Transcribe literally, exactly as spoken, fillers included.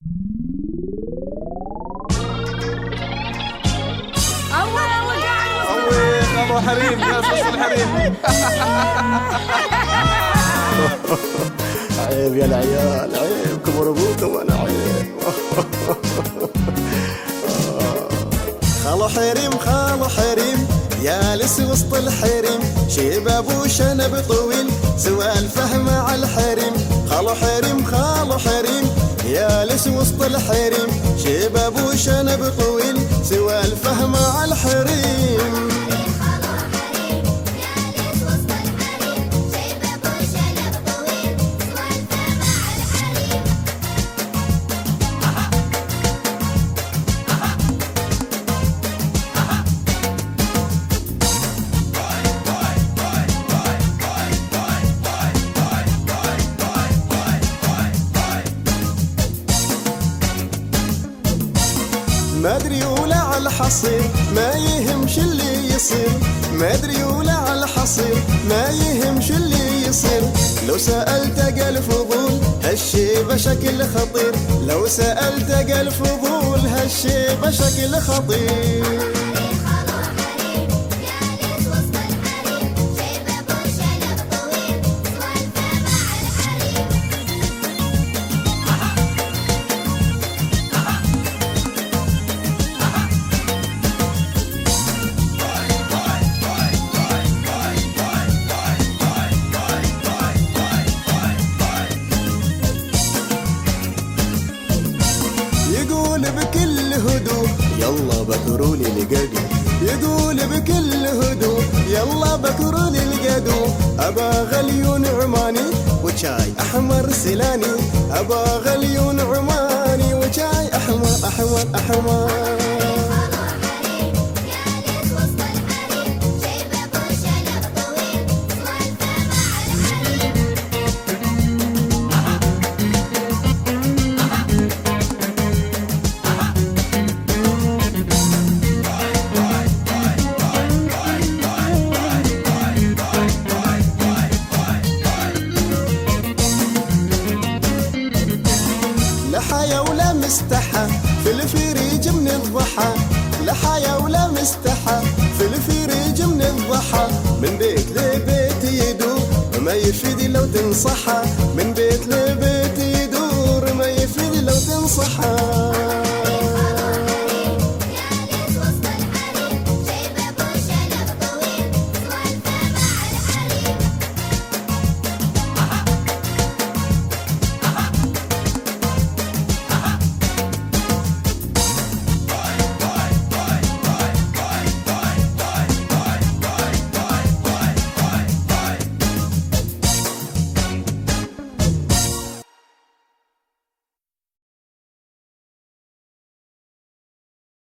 خالو حريم يا صوص الحريم. عيب يا العيال، عيب كبر ابوكم وانا عيب. خالو حريم خالو حريم جالس وسط الحريم، شباب وشنب طويل سوى الفهم على الحريم. خالو حريم خالو حريم جالس وسط الحريم، شباب وشنب طويل سوى الفهم على الحريم. ما ادري ولا على الحصير ما يهمش اللي يصير، ما ادري ولا على الحصير ما يهمش اللي يصير. لو سألت قال فضول هالشي بشكل خطير، لو سألت قال فضول هالشي بشكل خطير. يقول بكل هدوء يلا بكروني القدو، يقول بكل هدوء يلا بكروني القدو. أبا غليون عماني وشاي أحمر سلاني، أبا غليون عماني وشاي أحمر أحمر أحمر. لحيا ولا مستحى في الفريج من الضحى، لحيا ولا مستحى في الفريج من الضحى. من بيت لبيت يدور ما يفيد لو تنصحى، من بيت لبيت يدور ما يفيد لو تنصحى.